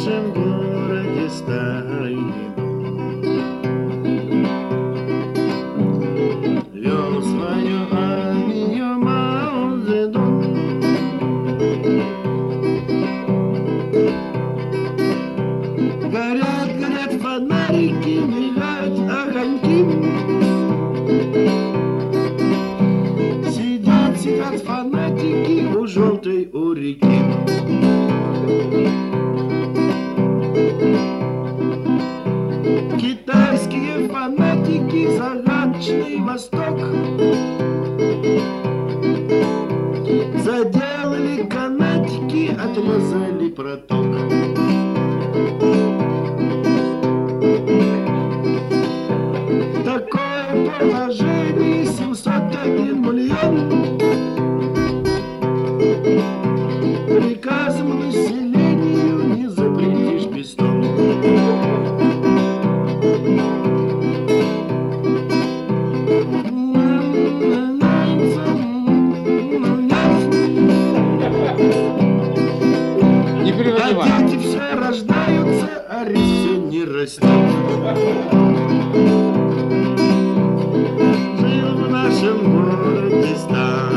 нашем городе старый дом. Вел свою армию Мао Цзэдун. Горят, горят фонарики, мигают огоньки. Сидят, сидят фанатики у желтой у реки. Китайские фанатики, загадочный Восток. Заделали канатики, отрезали проток. Такое положение, 701 миллион. Приказом населению не запретишь пистон. А дети все рождаются, а рис все не растет. Жил в нашем городе старый